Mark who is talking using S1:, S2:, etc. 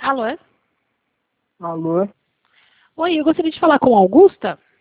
S1: Alô?
S2: Alô?
S1: Oi, eu gostaria de falar com a Augusta.